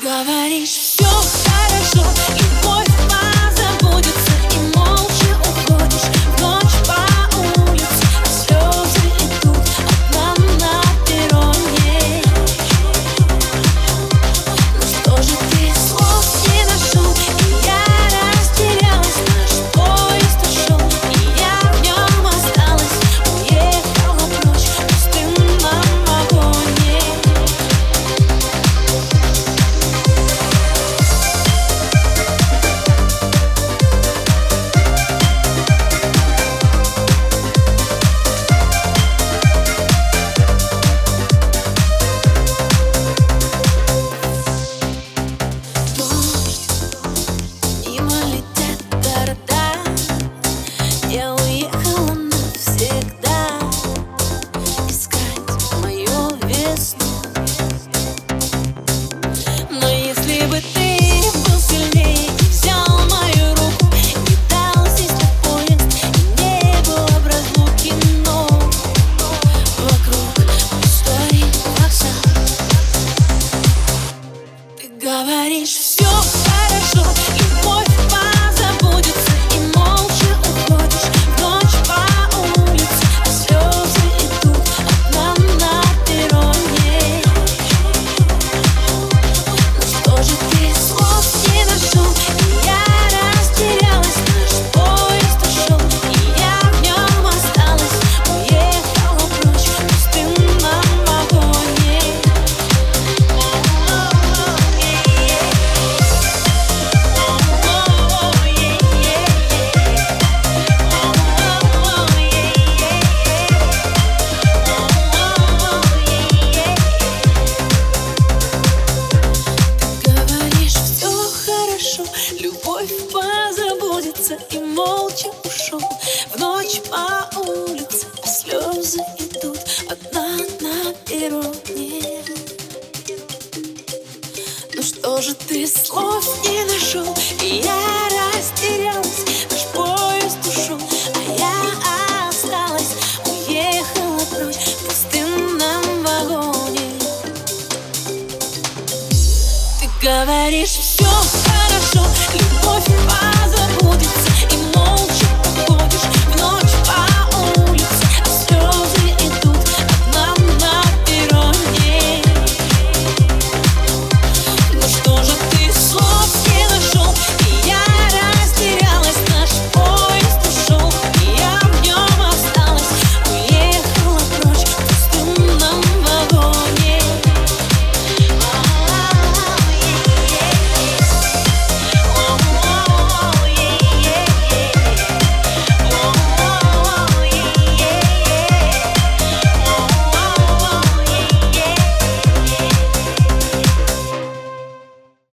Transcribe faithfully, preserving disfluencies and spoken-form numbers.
Говоришь, все хорошо, любовь позабудется, и молча уходишь в ночь по улице, а слезы идут одна на перроне. Ну что же ты слов не нашел, и я растерялась, наш поезд ушел, и я в нем осталась, уехала прочь в пустынном вагоне. Я уехала навсегда искать мою весну. Но если бы ты был сильнее и взял мою руку, не дал сесть на поезд, и не было бы разлуки, но вокруг пустой вокзал. Ты говоришь, все хорошо, любовь позабудется, и молча уходишь в ночь по улице, а слезы идут одна на перроне. Ну что же ты слов не нашел, и я растерялась, наш поезд ушел, и я в нем осталась, уехала прочь в пустынном вагоне. Говоришь, все хорошо, любовь позабудется, и молча ушел в ночь по улице, а слезы идут одна на перроне. Ну что же ты слов не нашел, и я растерялась, наш поезд ушел, а я осталась, уехала прочь в пустынном вагоне. Ты говоришь, все хорошо, любовь позабудется, и